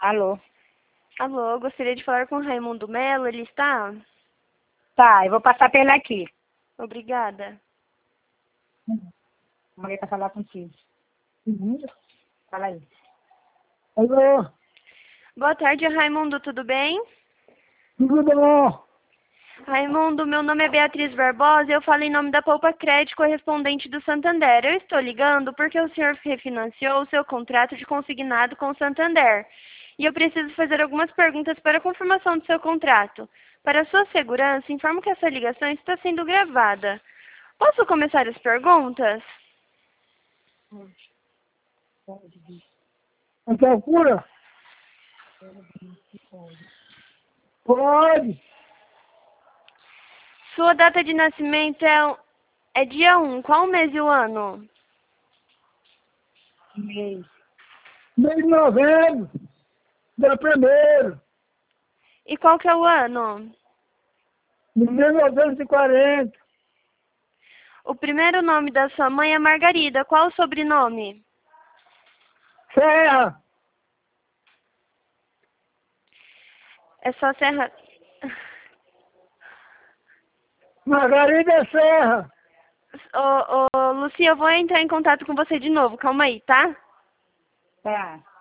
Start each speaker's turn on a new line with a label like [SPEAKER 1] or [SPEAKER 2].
[SPEAKER 1] Alô?
[SPEAKER 2] Alô, gostaria de falar com o Raimundo Melo, ele está?
[SPEAKER 1] Tá, eu vou passar pra ele aqui.
[SPEAKER 2] Obrigada.
[SPEAKER 1] Maria tá falar contigo. Fala aí. Alô?
[SPEAKER 2] Boa tarde, Raimundo, tudo bem?
[SPEAKER 1] Tudo bom?
[SPEAKER 2] Raimundo, meu nome é Beatriz Barbosa e eu falo em nome da Poupa Crédito correspondente do Santander. Eu estou ligando porque o senhor refinanciou o seu contrato de consignado com o Santander. E eu preciso fazer algumas perguntas para a confirmação do seu contrato. Para sua segurança, informo que essa ligação está sendo gravada. Posso começar as perguntas?
[SPEAKER 1] A procura? Pode.
[SPEAKER 2] Sua data de nascimento é dia 1. Qual o mês e o ano?
[SPEAKER 1] Mês de novembro. Dia primeiro.
[SPEAKER 2] E qual que é o ano?
[SPEAKER 1] De 1940.
[SPEAKER 2] O primeiro nome da sua mãe é Margarida. Qual o sobrenome?
[SPEAKER 1] Serra.
[SPEAKER 2] É só Serra...
[SPEAKER 1] Margarida Serra.
[SPEAKER 2] Lucia, eu vou entrar em contato com você de novo. Calma aí, tá?
[SPEAKER 1] Tá.